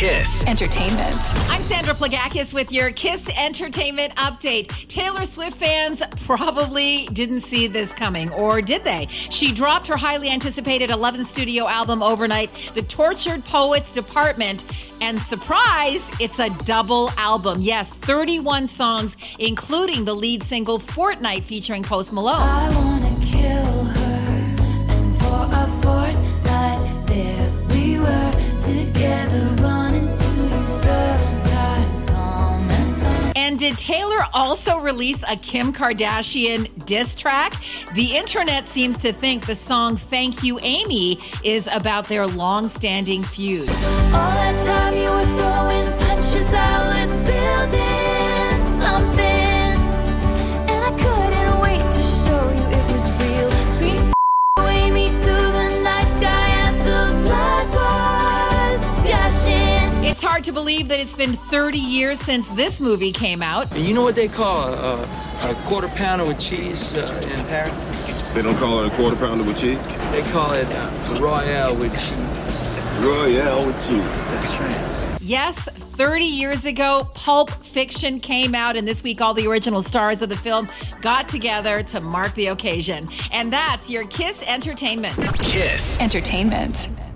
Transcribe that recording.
Kiss Entertainment. I'm Sandra Plagakis with your Kiss Entertainment update. Taylor Swift fans probably didn't see this coming, or did they? She dropped her highly anticipated 11th studio album overnight, The Tortured Poets Department, and surprise, it's a double album. Yes, 31 songs, including the lead single Fortnight featuring Post Malone. I wanna kill her, and for a fortnight there we were together, running to you sometimes, comment. And did Taylor also release a Kim Kardashian diss track? The internet seems to think the song Thank You Amy is about their long-standing feud. All that time you were throwing punches, I was building something, and I couldn't wait to show you it was real. Scream away me to the night sky as the blood was gushing. It's hard to believe that it's been 30 years since this movie came out. And you know what they call a quarter pounder with cheese in Paris? They don't call it a quarter pounder with cheese? They call it a Royale with cheese. Royale with cheese. That's right. Yes, 30 years ago, Pulp Fiction came out, and this week all the original stars of the film got together to mark the occasion. And that's your Kiss Entertainment. Kiss Entertainment.